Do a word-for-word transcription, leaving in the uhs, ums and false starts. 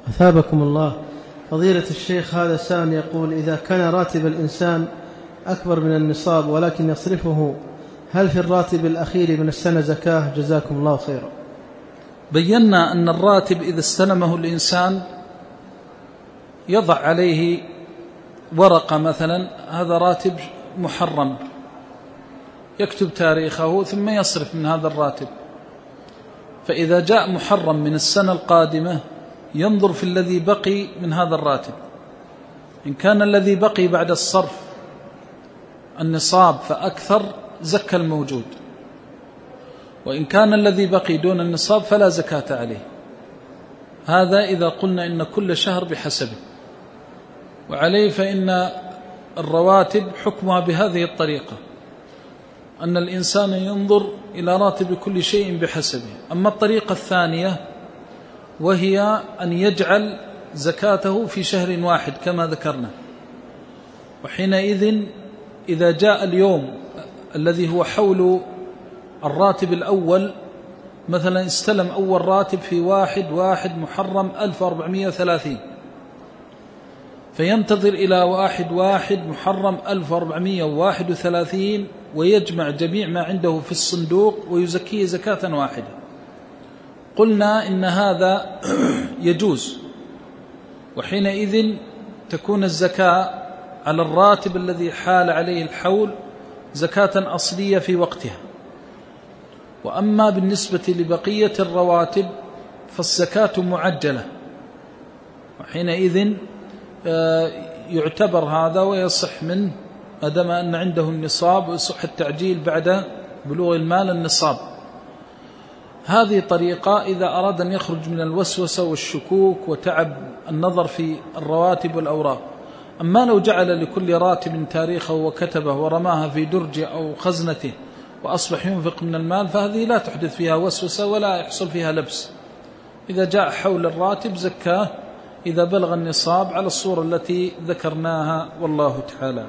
أثابكم الله. فضيلة الشيخ، هذا سائل يقول: إذا كان راتب الإنسان أكبر من النصاب ولكن يصرفه، هل في الراتب الأخير من السنة زكاة؟ جزاكم الله خيرا. بينا أن الراتب إذا استلمه الإنسان يضع عليه ورقة، مثلا هذا راتب محرم، يكتب تاريخه ثم يصرف من هذا الراتب. فإذا جاء محرم من السنة القادمة ينظر في الذي بقي من هذا الراتب، إن كان الذي بقي بعد الصرف النصاب فأكثر زكى الموجود، وإن كان الذي بقي دون النصاب فلا زكاة عليه. هذا إذا قلنا إن كل شهر بحسبه. وعليه فإن الرواتب حكمها بهذه الطريقة، أن الإنسان ينظر إلى راتب كل شيء بحسبه. أما الطريقة الثانية وهي أن يجعل زكاته في شهر واحد كما ذكرنا، وحينئذ إذا جاء اليوم الذي هو حول الراتب الأول، مثلا استلم أول راتب في واحد واحد محرم ألف وأربعمائة وثلاثين، فينتظر إلى واحد واحد محرم ألف وأربعمائة وواحد وثلاثين ويجمع جميع ما عنده في الصندوق ويزكيه زكاة واحدة. قلنا إن هذا يجوز، وحينئذ تكون الزكاة على الراتب الذي حال عليه الحول زكاة أصلية في وقتها. وأما بالنسبة لبقية الرواتب فالزكاة معجلة، وحينئذ يعتبر هذا ويصح منه ما دام أن عنده النصاب، ويصح التعجيل بعد بلوغ المال النصاب. هذه طريقة إذا أراد أن يخرج من الوسوسة والشكوك وتعب النظر في الرواتب والأوراق. أما لو جعل لكل راتب تاريخه وكتبه ورماها في درجه أو خزنته وأصبح ينفق من المال، فهذه لا تحدث فيها وسوسة ولا يحصل فيها لبس. إذا جاء حول الراتب زكاه إذا بلغ النصاب على الصورة التي ذكرناها، والله تعالى.